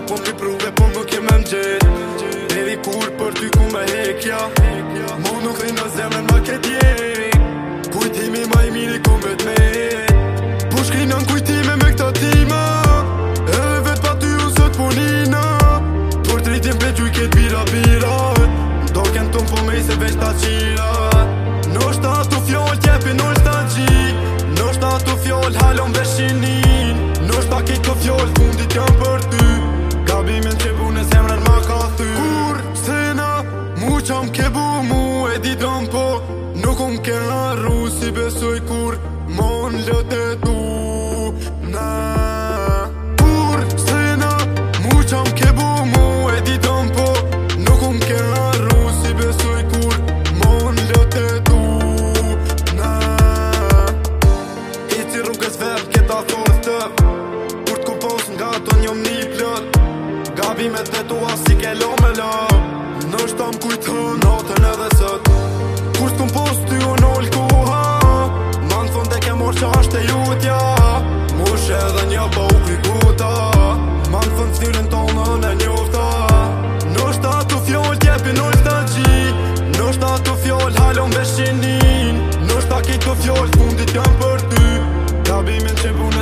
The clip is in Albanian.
po m'i pruve po nuk jem e m'gjet Deri kur për ty ku me hekja Mu nuk dhe në zemën ma ketjek Kujtimi ma i miri ku me t'met Po shkrinan kujtime me këta tima Edhe vet pa ty unë sot punina Por të rritim pe gjuj ket bira Doken ton po me i se veç ta qira Noshta ato fjoll t'jepi nostalgji Noshta ato fjoll halon veshinin Noshta kejto fjoll fundit jam për ty Gabimin që bu në zemrën ma ka thy Kur sena mu qam ke bu mu e di dam po Nuk unë ke arru si besoj kur mon lët e tu Na Kur sena mu qam ke bu mu e di dam po Nuk unë ke arru si besoj kur mon lët e tu Na I ci rrugës verë këta thorë të Kur t'kupos nga to njëm një plët Gabimet dhe tua si ke lo me la Nështë tam kujtën natën edhe sët Kur s'kum post ty o nol koha Ma në fund e ke mor që ashtë e jutja Mush edhe një pa u krikuta Ma në fund s'nyrën tonën e njofta Nështë ato fjoll t'jepi nostalgji Nështë ato fjoll halon veshinin Nështë a kejto fjoll fundit jam për ty Gabimin që bu